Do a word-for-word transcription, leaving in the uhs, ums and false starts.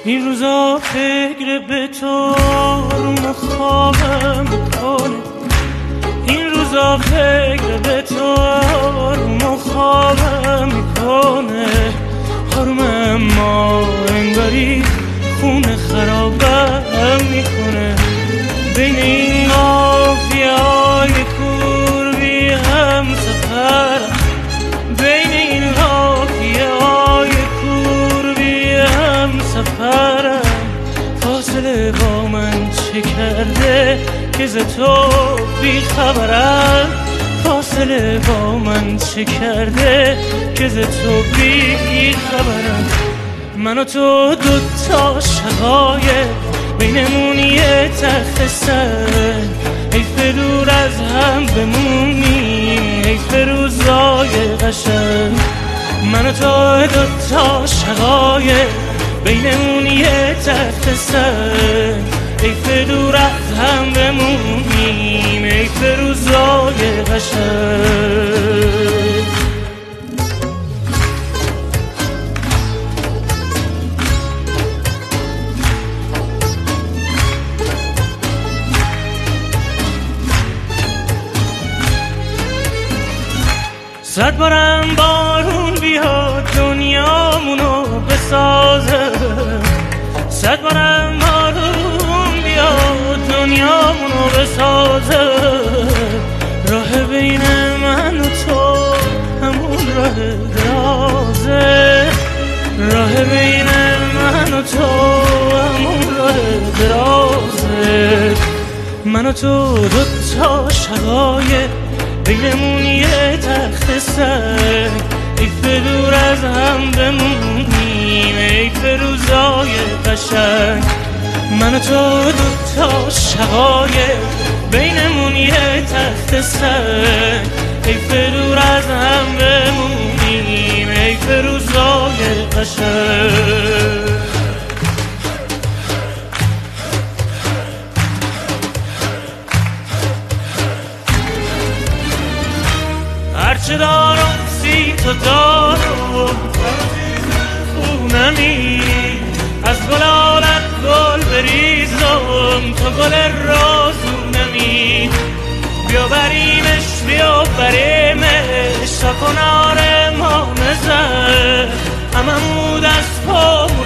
این روزا فکر به تو رو خوابم میکنه، این روزا فکر به تو رو خوابم میکنه. حرم ما انگاری خونه خرابم میکنه. بین این قافیه‌های کوربی هم سفرم، بین این قافیه‌های کوربی هم سفرم. فاصله با من چه کرده که ز تو بی خبرم، فاصله با من چه کرده که ز تو بی خبرم. من و تو دوتا شقایق بینمون یه تخت سر، حیف دور از هم بمونیم، حیف روزای قشنگ. من و تو دوتا شقایق بینمون یه تخت سر، حیف دور از هم بمونیم، حیف روزای قشنگ. صد بارم بارون بیاد دنیامونو بسازه، صد بارم بارون بیاد دنیامونو بسازه. راه بین من و تو همون راه درازه، راه بین من و تو همون راه درازه. من و تو دوتا شقایق بینمون یه تخت سر، حیف دور از هم بمونیم، حیف روزای قشنگ. من و تو دوتا شقایق بینمون یه تخت سر، حیف دور از هم بمونیم، حیف روزای قشنگ. هرچه دارم سی تو دارم خونمی، از گلالت گل بریزم تو گل رازونمی. بیا بریمش بیا بریمش تا کنار ما نزد، هممون دست پا